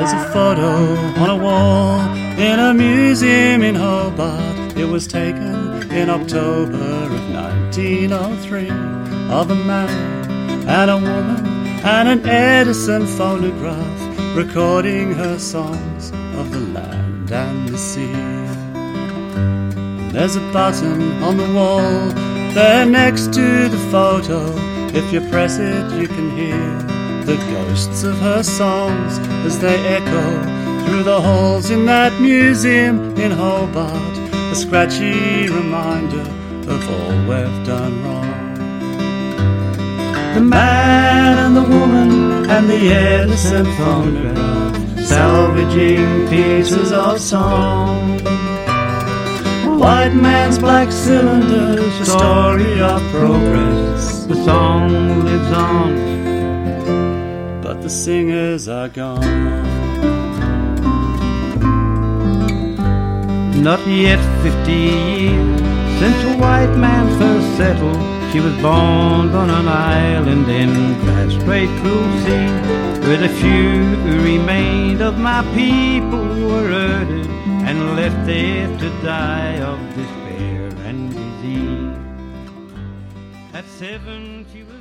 There's a photo on a wall in a museum in Hobart. It was taken in October of 1903 of a man and a woman and an Edison phonograph recording her songs of the land and the sea. And there's a button on the wall there next to the photo. If you press it you can hear the ghosts of her songs as they echo through the halls in that museum in Hobart, a scratchy reminder of all we've done wrong. The man and the woman and the Edison phonograph, salvaging pieces of song. A white man's black cylinders, the story of progress. The song lives on, but the singers are gone. Not yet 50 years since a white man first settled. She was born on an island in that straight cruel sea, where the few who remained of my people were herded and left there to die of despair and disease. At 7 she was